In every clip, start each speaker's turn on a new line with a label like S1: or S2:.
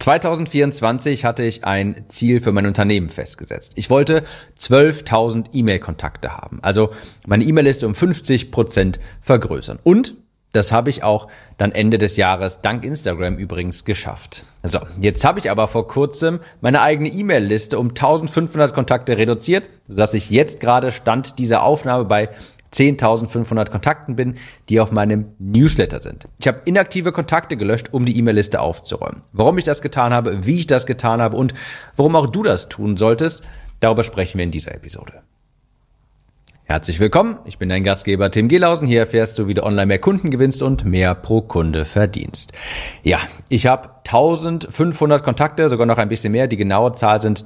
S1: 2024 hatte ich ein Ziel für mein Unternehmen festgesetzt. Ich wollte 12.000 E-Mail-Kontakte haben, also meine E-Mail-Liste um 50% vergrößern. Und das habe ich auch dann Ende des Jahres dank Instagram übrigens geschafft. So, jetzt habe ich aber vor kurzem meine eigene E-Mail-Liste um 1.500 Kontakte reduziert, sodass ich jetzt gerade Stand dieser Aufnahme bei 10.500 Kontakten bin, die auf meinem Newsletter sind. Ich habe inaktive Kontakte gelöscht, um die E-Mail-Liste aufzuräumen. Warum ich das getan habe, wie ich das getan habe und warum auch du das tun solltest, darüber sprechen wir in dieser Episode. Herzlich willkommen, ich bin dein Gastgeber Tim Gehlhausen. Hier erfährst du, wie du online mehr Kunden gewinnst und mehr pro Kunde verdienst. Ja, ich habe 1.500 Kontakte, sogar noch ein bisschen mehr. Die genaue Zahl sind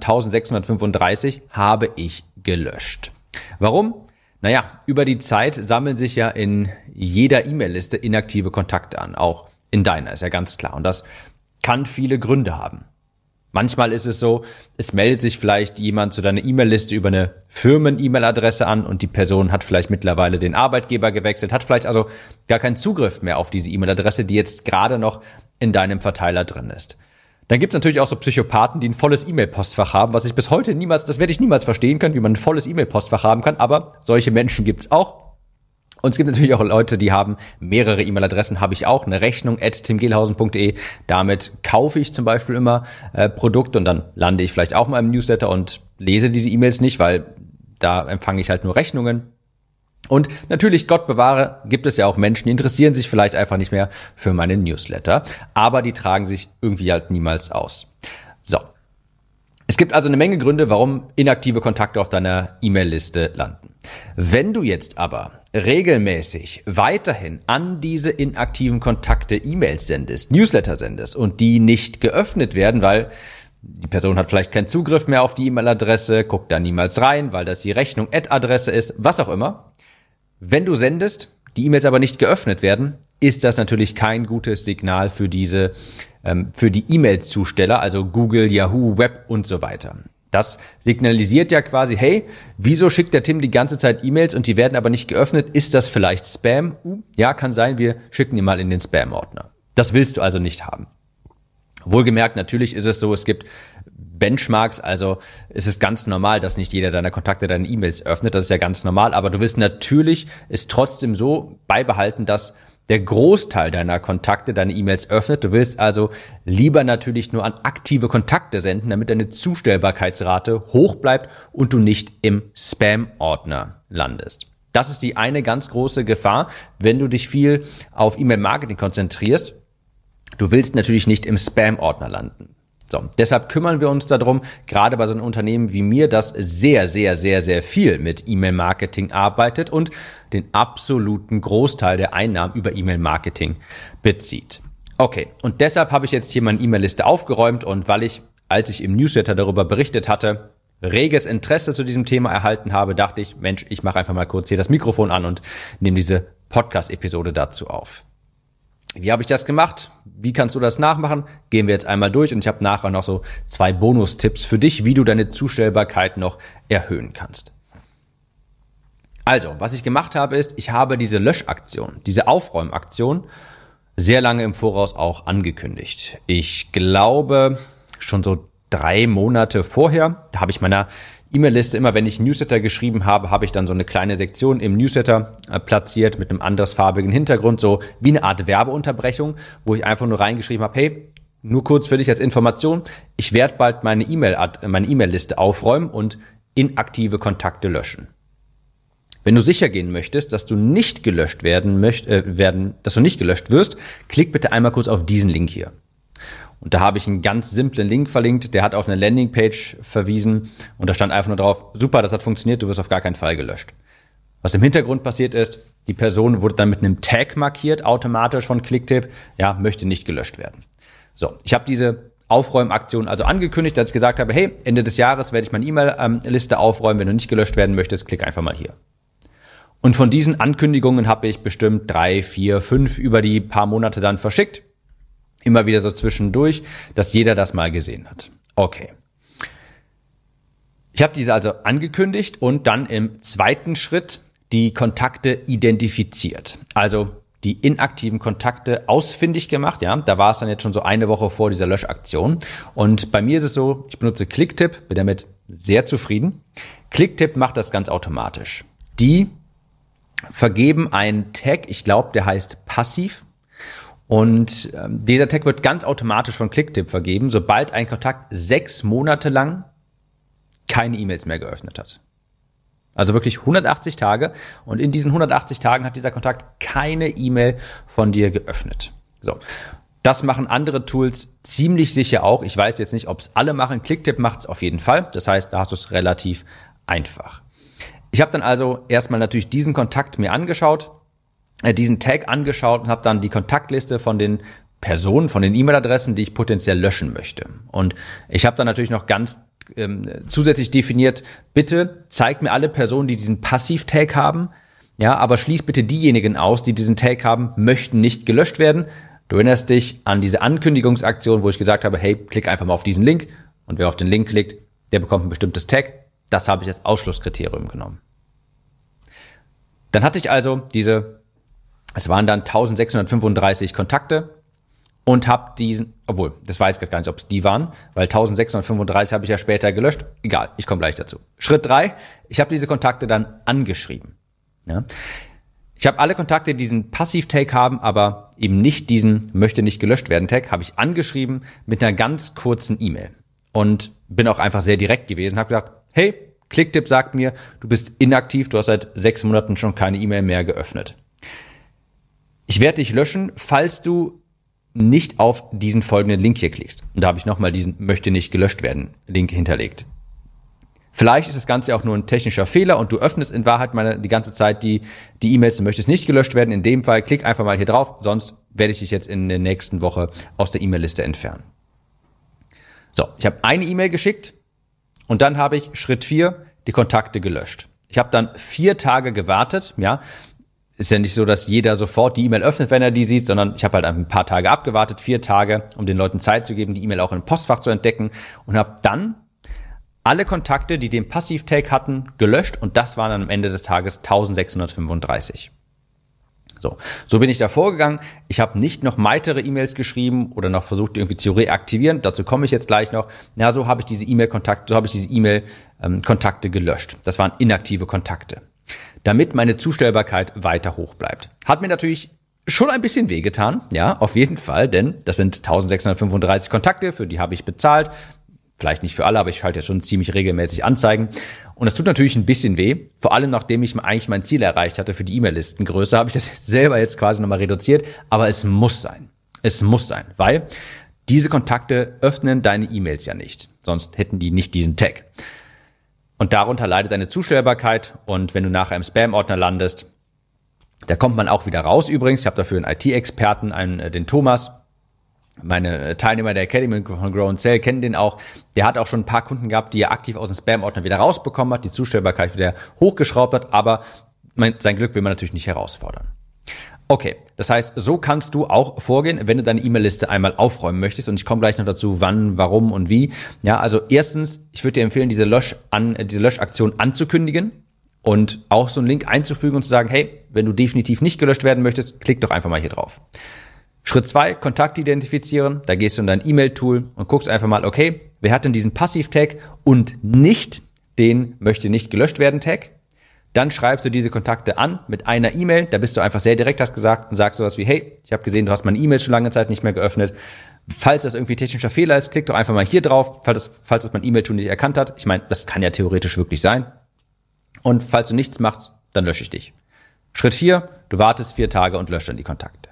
S1: 1.635, habe ich gelöscht. Warum? Naja, über die Zeit sammeln sich ja in jeder E-Mail-Liste inaktive Kontakte an, auch in deiner, ist ja ganz klar. Und das kann viele Gründe haben. Manchmal ist es so, es meldet sich vielleicht jemand zu deiner E-Mail-Liste über eine Firmen-E-Mail-Adresse an und die Person hat vielleicht mittlerweile den Arbeitgeber gewechselt, hat vielleicht also gar keinen Zugriff mehr auf diese E-Mail-Adresse, die jetzt gerade noch in deinem Verteiler drin ist. Dann gibt es natürlich auch so Psychopathen, die ein volles E-Mail-Postfach haben, was ich bis heute das werde ich niemals verstehen können, wie man ein volles E-Mail-Postfach haben kann, aber solche Menschen gibt es auch. Und es gibt natürlich auch Leute, die haben mehrere E-Mail-Adressen, habe ich auch, eine Rechnung @timgehlhausen.de. Damit kaufe ich zum Beispiel immer Produkte und dann lande ich vielleicht auch mal im Newsletter und lese diese E-Mails nicht, weil da empfange ich halt nur Rechnungen. Und natürlich, Gott bewahre, gibt es ja auch Menschen, die interessieren sich vielleicht einfach nicht mehr für meine Newsletter, aber die tragen sich irgendwie halt niemals aus. So. Es gibt also eine Menge Gründe, warum inaktive Kontakte auf deiner E-Mail-Liste landen. Wenn du jetzt aber regelmäßig weiterhin an diese inaktiven Kontakte E-Mails sendest, Newsletter sendest und die nicht geöffnet werden, weil die Person hat vielleicht keinen Zugriff mehr auf die E-Mail-Adresse, guckt da niemals rein, weil das die Rechnung @Adresse ist, was auch immer. Wenn du sendest, die E-Mails aber nicht geöffnet werden, ist das natürlich kein gutes Signal für die E-Mail-Zusteller, also Google, Yahoo, Web und so weiter. Das signalisiert ja quasi, hey, wieso schickt der Tim die ganze Zeit E-Mails und die werden aber nicht geöffnet? Ist das vielleicht Spam? Ja, kann sein, wir schicken die mal in den Spam-Ordner. Das willst du also nicht haben. Wohlgemerkt, natürlich ist es so, es gibt Benchmarks, also es ist ganz normal, dass nicht jeder deiner Kontakte deine E-Mails öffnet, das ist ja ganz normal, aber du willst natürlich es trotzdem so beibehalten, dass der Großteil deiner Kontakte deine E-Mails öffnet. Du willst also lieber natürlich nur an aktive Kontakte senden, damit deine Zustellbarkeitsrate hoch bleibt und du nicht im Spam-Ordner landest. Das ist die eine ganz große Gefahr, wenn du dich viel auf E-Mail-Marketing konzentrierst. Du willst natürlich nicht im Spam-Ordner landen. So, deshalb kümmern wir uns darum, gerade bei so einem Unternehmen wie mir, das sehr, sehr, sehr, sehr viel mit E-Mail-Marketing arbeitet und den absoluten Großteil der Einnahmen über E-Mail-Marketing bezieht. Okay, und deshalb habe ich jetzt hier meine E-Mail-Liste aufgeräumt und weil ich, als ich im Newsletter darüber berichtet hatte, reges Interesse zu diesem Thema erhalten habe, dachte ich, Mensch, ich mache einfach mal kurz hier das Mikrofon an und nehme diese Podcast-Episode dazu auf. Wie habe ich das gemacht? Wie kannst du das nachmachen? Gehen wir jetzt einmal durch und ich habe nachher noch so 2 Bonustipps für dich, wie du deine Zustellbarkeit noch erhöhen kannst. Also, was ich gemacht habe ist, ich habe diese Löschaktion, diese Aufräumaktion sehr lange im Voraus auch angekündigt. Ich glaube schon so 3 Monate vorher, da habe ich meiner E-Mail-Liste, immer wenn ich Newsletter geschrieben habe, habe ich dann so eine kleine Sektion im Newsletter platziert mit einem andersfarbigen Hintergrund, so wie eine Art Werbeunterbrechung, wo ich einfach nur reingeschrieben habe, hey, nur kurz für dich als Information, ich werde bald meine E-Mail-Liste aufräumen und inaktive Kontakte löschen. Wenn du sicher gehen möchtest, dass du nicht gelöscht wirst, klick bitte einmal kurz auf diesen Link hier. Und da habe ich einen ganz simplen Link verlinkt, der hat auf eine Landingpage verwiesen und da stand einfach nur drauf, super, das hat funktioniert, du wirst auf gar keinen Fall gelöscht. Was im Hintergrund passiert ist, die Person wurde dann mit einem Tag markiert, automatisch von Clicktip, ja, möchte nicht gelöscht werden. So, ich habe diese Aufräumaktion also angekündigt, als ich gesagt habe, hey, Ende des Jahres werde ich meine E-Mail-Liste aufräumen, wenn du nicht gelöscht werden möchtest, klick einfach mal hier. Und von diesen Ankündigungen habe ich bestimmt 3, 4, 5 über die paar Monate dann verschickt. Immer wieder so zwischendurch, dass jeder das mal gesehen hat. Okay. Ich habe diese also angekündigt und dann im zweiten Schritt die Kontakte identifiziert. Also die inaktiven Kontakte ausfindig gemacht. Ja, da war es dann jetzt schon so eine Woche vor dieser Löschaktion. Und bei mir ist es so, ich benutze Clicktip, bin damit sehr zufrieden. Clicktip macht das ganz automatisch. Die vergeben einen Tag, ich glaube, der heißt passiv. Und dieser Tag wird ganz automatisch von Clicktip vergeben, sobald ein Kontakt 6 Monate lang keine E-Mails mehr geöffnet hat. Also wirklich 180 Tage. Und in diesen 180 Tagen hat dieser Kontakt keine E-Mail von dir geöffnet. So. Das machen andere Tools ziemlich sicher auch. Ich weiß jetzt nicht, ob es alle machen. Clicktip macht es auf jeden Fall. Das heißt, da hast du es relativ einfach. Ich habe dann also erstmal natürlich diesen Kontakt mir angeschaut, diesen Tag angeschaut und habe dann die Kontaktliste von den Personen, von den E-Mail-Adressen, die ich potenziell löschen möchte. Und ich habe dann natürlich noch ganz zusätzlich definiert, bitte zeigt mir alle Personen, die diesen Passiv-Tag haben, ja, aber schließ bitte diejenigen aus, die diesen Tag haben, möchten nicht gelöscht werden. Du erinnerst dich an diese Ankündigungsaktion, wo ich gesagt habe, hey, klick einfach mal auf diesen Link und wer auf den Link klickt, der bekommt ein bestimmtes Tag. Das habe ich als Ausschlusskriterium genommen. Dann hatte ich also es waren dann 1635 Kontakte und habe diesen, obwohl, das weiß ich gar nicht, ob es die waren, weil 1635 habe ich ja später gelöscht. Egal, ich komme gleich dazu. Schritt 3, ich habe diese Kontakte dann angeschrieben. Ja. Ich habe alle Kontakte, die diesen Passiv-Tag haben, aber eben nicht diesen möchte nicht gelöscht werden Tag, habe ich angeschrieben mit einer ganz kurzen E-Mail. Und bin auch einfach sehr direkt gewesen, habe gesagt, hey, Clicktip sagt mir, du bist inaktiv, du hast seit 6 Monaten schon keine E-Mail mehr geöffnet. Ich werde dich löschen, falls du nicht auf diesen folgenden Link hier klickst. Und da habe ich nochmal diesen möchte nicht gelöscht werden Link hinterlegt. Vielleicht ist das Ganze auch nur ein technischer Fehler und du öffnest in Wahrheit die ganze Zeit die E-Mails und möchtest nicht gelöscht werden. In dem Fall klick einfach mal hier drauf, sonst werde ich dich jetzt in der nächsten Woche aus der E-Mail-Liste entfernen. So, ich habe eine E-Mail geschickt und dann habe ich Schritt 4 die Kontakte gelöscht. Ich habe dann 4 Tage gewartet, ja. Ist ja nicht so, dass jeder sofort die E-Mail öffnet, wenn er die sieht, sondern ich habe halt ein paar Tage abgewartet, 4 Tage, um den Leuten Zeit zu geben, die E-Mail auch im Postfach zu entdecken und habe dann alle Kontakte, die den Passiv-Tag hatten, gelöscht und das waren dann am Ende des Tages 1635. So bin ich da vorgegangen. Ich habe nicht noch weitere E-Mails geschrieben oder noch versucht, irgendwie zu reaktivieren. Dazu komme ich jetzt gleich noch. Ja, so habe ich diese E-Mail-Kontakte gelöscht. Das waren inaktive Kontakte, damit meine Zustellbarkeit weiter hoch bleibt. Hat mir natürlich schon ein bisschen wehgetan, ja, auf jeden Fall, denn das sind 1635 Kontakte, für die habe ich bezahlt. Vielleicht nicht für alle, aber ich schalte ja schon ziemlich regelmäßig Anzeigen. Und das tut natürlich ein bisschen weh. Vor allem, nachdem ich eigentlich mein Ziel erreicht hatte für die E-Mail-Listengröße, habe ich das selber jetzt quasi nochmal reduziert. Aber es muss sein. Es muss sein, weil diese Kontakte öffnen deine E-Mails ja nicht. Sonst hätten die nicht diesen Tag. Und darunter leidet deine Zustellbarkeit. Und wenn du nachher im Spam-Ordner landest, da kommt man auch wieder raus übrigens. Ich habe dafür einen IT-Experten, den Thomas. Meine Teilnehmer der Academy von Grow & Sell kennen den auch. Der hat auch schon ein paar Kunden gehabt, die er aktiv aus dem Spam-Ordner wieder rausbekommen hat, die Zustellbarkeit wieder hochgeschraubt hat, aber sein Glück will man natürlich nicht herausfordern. Okay, das heißt, so kannst du auch vorgehen, wenn du deine E-Mail-Liste einmal aufräumen möchtest. Und ich komme gleich noch dazu, wann, warum und wie. Ja, also erstens, ich würde dir empfehlen, diese Löschaktion anzukündigen und auch so einen Link einzufügen und zu sagen, hey, wenn du definitiv nicht gelöscht werden möchtest, klick doch einfach mal hier drauf. Schritt 2, Kontakt identifizieren. Da gehst du in dein E-Mail-Tool und guckst einfach mal, okay, wer hat denn diesen Passiv-Tag und nicht den möchte nicht gelöscht werden Tag? Dann schreibst du diese Kontakte an mit einer E-Mail. Da bist du einfach sehr direkt, hast gesagt und sagst sowas wie, hey, ich habe gesehen, du hast meine E-Mail schon lange Zeit nicht mehr geöffnet. Falls das irgendwie technischer Fehler ist, klick doch einfach mal hier drauf, falls das mein E-Mail-Tool nicht erkannt hat. Ich meine, das kann ja theoretisch wirklich sein. Und falls du nichts machst, dann lösche ich dich. Schritt 4, du wartest 4 Tage und löscht dann die Kontakte.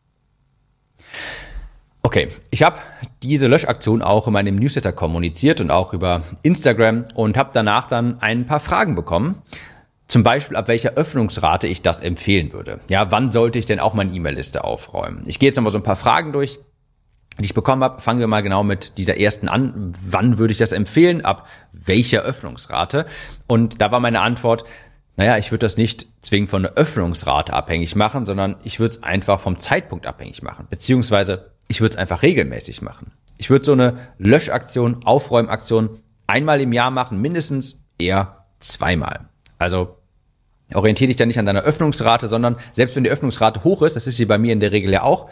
S1: Okay, ich habe diese Löschaktion auch in meinem Newsletter kommuniziert und auch über Instagram und habe danach dann ein paar Fragen bekommen. Zum Beispiel, ab welcher Öffnungsrate ich das empfehlen würde. Ja, wann sollte ich denn auch meine E-Mail-Liste aufräumen? Ich gehe jetzt nochmal so ein paar Fragen durch, die ich bekommen habe. Fangen wir mal genau mit dieser ersten an. Wann würde ich das empfehlen? Ab welcher Öffnungsrate? Und da war meine Antwort, naja, ich würde das nicht zwingend von der Öffnungsrate abhängig machen, sondern ich würde es einfach vom Zeitpunkt abhängig machen. Beziehungsweise ich würde es einfach regelmäßig machen. Ich würde so eine Löschaktion, Aufräumaktion einmal im Jahr machen, mindestens eher zweimal. Also Orientiere dich da nicht an deiner Öffnungsrate, sondern selbst wenn die Öffnungsrate hoch ist, das ist sie bei mir in der Regel ja auch,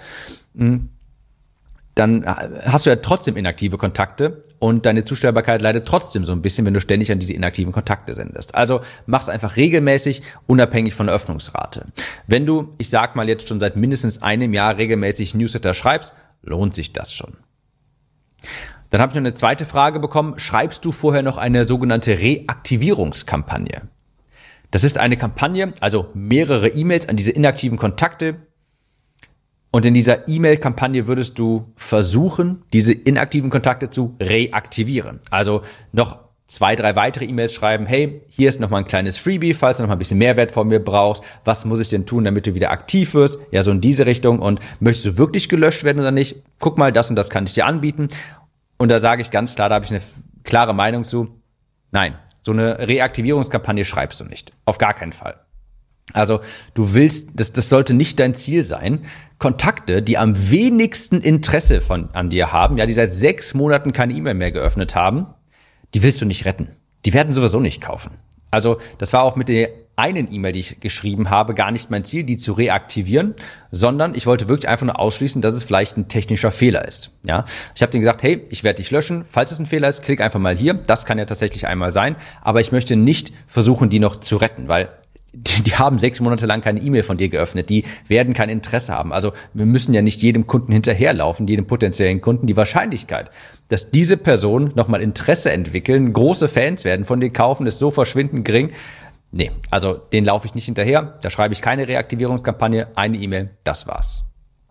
S1: dann hast du ja trotzdem inaktive Kontakte und deine Zustellbarkeit leidet trotzdem so ein bisschen, wenn du ständig an diese inaktiven Kontakte sendest. Also mach's einfach regelmäßig, unabhängig von der Öffnungsrate. Wenn du, ich sag mal jetzt schon seit mindestens einem Jahr regelmäßig Newsletter schreibst, lohnt sich das schon. Dann habe ich noch eine zweite Frage bekommen. Schreibst du vorher noch eine sogenannte Reaktivierungskampagne? Das ist eine Kampagne, also mehrere E-Mails an diese inaktiven Kontakte. Und in dieser E-Mail-Kampagne würdest du versuchen, diese inaktiven Kontakte zu reaktivieren. Also noch 2, 3 weitere E-Mails schreiben, hey, hier ist nochmal ein kleines Freebie, falls du nochmal ein bisschen Mehrwert von mir brauchst. Was muss ich denn tun, damit du wieder aktiv wirst? Ja, so in diese Richtung. Und möchtest du wirklich gelöscht werden oder nicht? Guck mal, das und das kann ich dir anbieten. Und da sage ich ganz klar, da habe ich eine klare Meinung zu. Nein, so eine Reaktivierungskampagne schreibst du nicht. Auf gar keinen Fall. Also du willst, das sollte nicht dein Ziel sein, Kontakte, die am wenigsten Interesse an dir haben, ja, die seit 6 Monaten keine E-Mail mehr geöffnet haben, die willst du nicht retten. Die werden sowieso nicht kaufen. Also das war auch mit der einen E-Mail, die ich geschrieben habe, gar nicht mein Ziel, die zu reaktivieren, sondern ich wollte wirklich einfach nur ausschließen, dass es vielleicht ein technischer Fehler ist. Ja, ich habe denen gesagt, hey, ich werde dich löschen. Falls es ein Fehler ist, klick einfach mal hier. Das kann ja tatsächlich einmal sein, aber ich möchte nicht versuchen, die noch zu retten, weil die haben 6 Monate lang keine E-Mail von dir geöffnet. Die werden kein Interesse haben. Also wir müssen ja nicht jedem Kunden hinterherlaufen, jedem potenziellen Kunden. Die Wahrscheinlichkeit, dass diese Personen nochmal Interesse entwickeln, große Fans werden, von dir kaufen, ist so verschwindend gering. Nee, also den laufe ich nicht hinterher. Da schreibe ich keine Reaktivierungskampagne, eine E-Mail, das war's.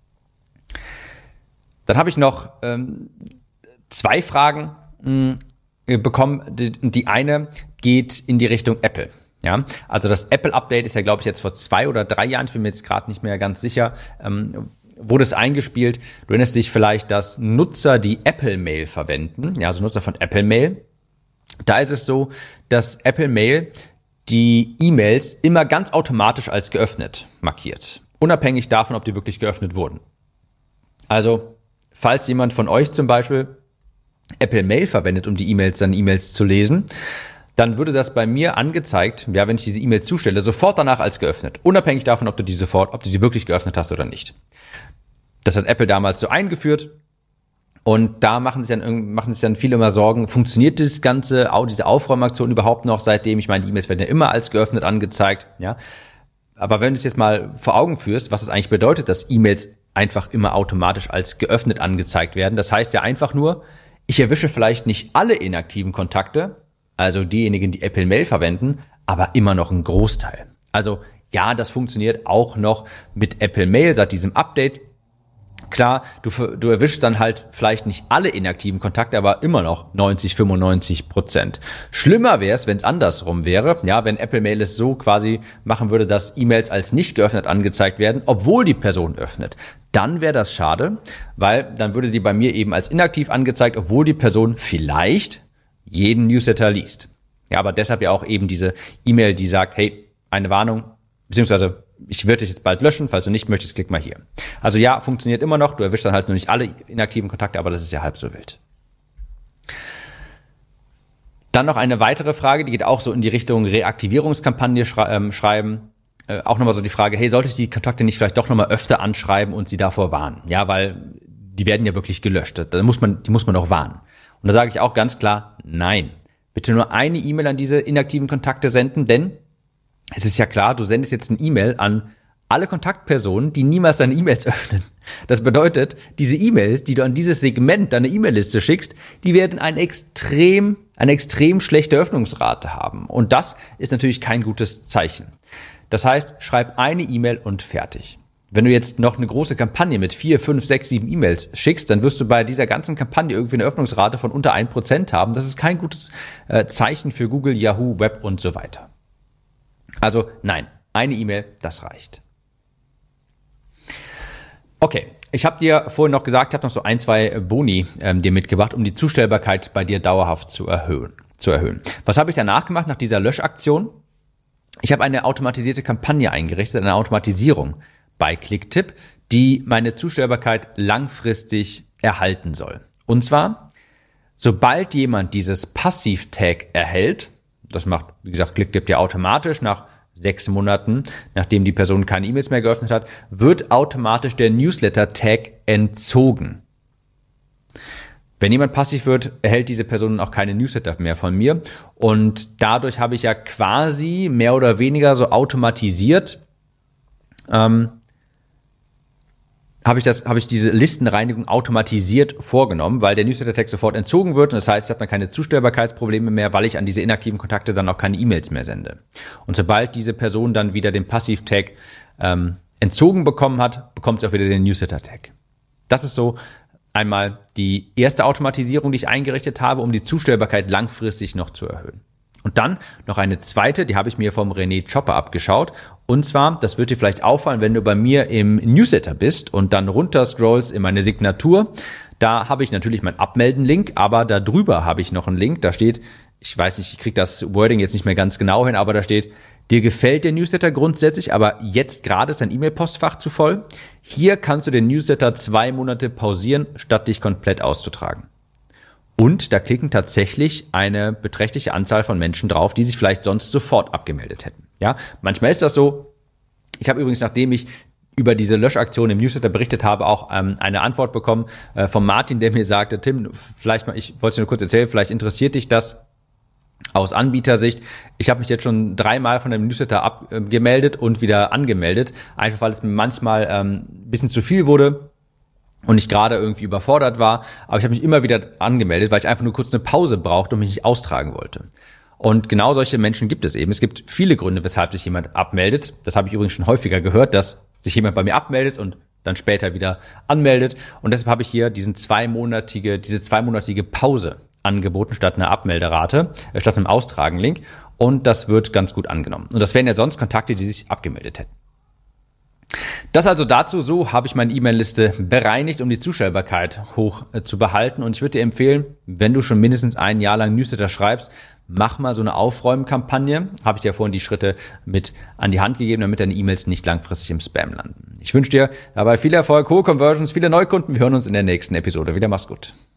S1: Dann habe ich noch 2 Fragen bekommen. Die eine geht in die Richtung Apple. Ja, also das Apple-Update ist ja, glaube ich, jetzt vor 2 oder 3 Jahren, ich bin mir jetzt gerade nicht mehr ganz sicher, wurde es eingespielt. Du erinnerst dich vielleicht, dass Nutzer, die Apple Mail verwenden, ja, also Nutzer von Apple Mail, da ist es so, dass Apple Mail die E-Mails immer ganz automatisch als geöffnet markiert, unabhängig davon, ob die wirklich geöffnet wurden. Also, falls jemand von euch zum Beispiel Apple Mail verwendet, um seine E-Mails zu lesen, dann würde das bei mir angezeigt, ja, wenn ich diese E-Mail zustelle, sofort danach als geöffnet, unabhängig davon, ob du die wirklich geöffnet hast oder nicht. Das hat Apple damals so eingeführt und da machen sich dann viele immer Sorgen, funktioniert das Ganze, diese Aufräumaktion überhaupt noch, seitdem ich meine E-Mails werden ja immer als geöffnet angezeigt, ja. Aber wenn du es jetzt mal vor Augen führst, was es eigentlich bedeutet, dass E-Mails einfach immer automatisch als geöffnet angezeigt werden, das heißt ja einfach nur, ich erwische vielleicht nicht alle inaktiven Kontakte, also diejenigen, die Apple Mail verwenden, aber immer noch ein Großteil. Also ja, das funktioniert auch noch mit Apple Mail seit diesem Update. Klar, du erwischst dann halt vielleicht nicht alle inaktiven Kontakte, aber immer noch 90-95%. Schlimmer wäre es, wenn es andersrum wäre. Ja, wenn Apple Mail es so quasi machen würde, dass E-Mails als nicht geöffnet angezeigt werden, obwohl die Person öffnet. Dann wäre das schade, weil dann würde die bei mir eben als inaktiv angezeigt, obwohl die Person vielleicht jeden Newsletter liest. Ja, aber deshalb ja auch eben diese E-Mail, die sagt, hey, eine Warnung, beziehungsweise ich werde dich jetzt bald löschen, falls du nicht möchtest, klick mal hier. Also ja, funktioniert immer noch, du erwischst dann halt nur nicht alle inaktiven Kontakte, aber das ist ja halb so wild. Dann noch eine weitere Frage, die geht auch so in die Richtung Reaktivierungskampagne schreiben. Auch nochmal so die Frage, hey, sollte ich die Kontakte nicht vielleicht doch nochmal öfter anschreiben und sie davor warnen? Ja, weil die werden ja wirklich gelöscht, die muss man doch warnen. Und da sage ich auch ganz klar, nein. Bitte nur eine E-Mail an diese inaktiven Kontakte senden, denn es ist ja klar, du sendest jetzt eine E-Mail an alle Kontaktpersonen, die niemals deine E-Mails öffnen. Das bedeutet, diese E-Mails, die du an dieses Segment deiner E-Mail-Liste schickst, die werden eine extrem schlechte Öffnungsrate haben. Und das ist natürlich kein gutes Zeichen. Das heißt, schreib eine E-Mail und fertig. Wenn du jetzt noch eine große Kampagne mit 4, 5, 6, 7 E-Mails schickst, dann wirst du bei dieser ganzen Kampagne irgendwie eine Öffnungsrate von unter 1% haben. Das ist kein gutes Zeichen für Google, Yahoo, Web und so weiter. Also nein, eine E-Mail, das reicht. Okay, ich habe dir vorhin noch gesagt, ich habe noch so 1, 2 Boni dir mitgebracht, um die Zustellbarkeit bei dir dauerhaft zu erhöhen. Was habe ich danach gemacht, nach dieser Löschaktion? Ich habe eine automatisierte Kampagne eingerichtet, eine Automatisierung bei Clicktip, die meine Zustellbarkeit langfristig erhalten soll. Und zwar, sobald jemand dieses Passiv-Tag erhält, das macht, wie gesagt, Clicktip ja automatisch nach 6 Monaten, nachdem die Person keine E-Mails mehr geöffnet hat, wird automatisch der Newsletter-Tag entzogen. Wenn jemand passiv wird, erhält diese Person auch keine Newsletter mehr von mir. Und dadurch habe ich ja quasi mehr oder weniger so automatisiert, habe ich diese Listenreinigung automatisiert vorgenommen, weil der Newsletter-Tag sofort entzogen wird. Und das heißt, ich habe dann keine Zustellbarkeitsprobleme mehr, weil ich an diese inaktiven Kontakte dann auch keine E-Mails mehr sende. Und sobald diese Person dann wieder den Passiv-Tag entzogen bekommen hat, bekommt sie auch wieder den Newsletter-Tag. Das ist so einmal die erste Automatisierung, die ich eingerichtet habe, um die Zustellbarkeit langfristig noch zu erhöhen. Und dann noch eine zweite, die habe ich mir vom René Chopper abgeschaut. Und zwar, das wird dir vielleicht auffallen, wenn du bei mir im Newsletter bist und dann runter scrollst in meine Signatur. Da habe ich natürlich meinen Abmelden-Link, aber da drüber habe ich noch einen Link. Da steht, ich weiß nicht, ich kriege das Wording jetzt nicht mehr ganz genau hin, aber da steht, dir gefällt der Newsletter grundsätzlich, aber jetzt gerade ist dein E-Mail-Postfach zu voll. Hier kannst du den Newsletter 2 Monate pausieren, statt dich komplett auszutragen. Und da klicken tatsächlich eine beträchtliche Anzahl von Menschen drauf, die sich vielleicht sonst sofort abgemeldet hätten. Ja, manchmal ist das so. Ich habe übrigens, nachdem ich über diese Löschaktion im Newsletter berichtet habe, auch eine Antwort bekommen von Martin, der mir sagte, Tim, vielleicht mal, ich wollte es dir nur kurz erzählen, vielleicht interessiert dich das aus Anbietersicht. Ich habe mich jetzt schon 3-mal von dem Newsletter abgemeldet und wieder angemeldet, einfach weil es mir manchmal ein bisschen zu viel wurde und ich gerade irgendwie überfordert war, aber ich habe mich immer wieder angemeldet, weil ich einfach nur kurz eine Pause brauchte und mich nicht austragen wollte. Und genau solche Menschen gibt es eben. Es gibt viele Gründe, weshalb sich jemand abmeldet. Das habe ich übrigens schon häufiger gehört, dass sich jemand bei mir abmeldet und dann später wieder anmeldet. Und deshalb habe ich hier diese zweimonatige Pause angeboten statt einer Abmelderate, statt einem Austragen-Link. Und das wird ganz gut angenommen. Und das wären ja sonst Kontakte, die sich abgemeldet hätten. Das also dazu, so habe ich meine E-Mail-Liste bereinigt, um die Zustellbarkeit hoch zu behalten. Und ich würde dir empfehlen, wenn du schon mindestens ein Jahr lang Newsletter schreibst, mach mal so eine Aufräumen-Kampagne. Habe ich dir vorhin die Schritte mit an die Hand gegeben, damit deine E-Mails nicht langfristig im Spam landen. Ich wünsche dir dabei viel Erfolg, hohe Conversions, viele Neukunden. Wir hören uns in der nächsten Episode wieder. Mach's gut.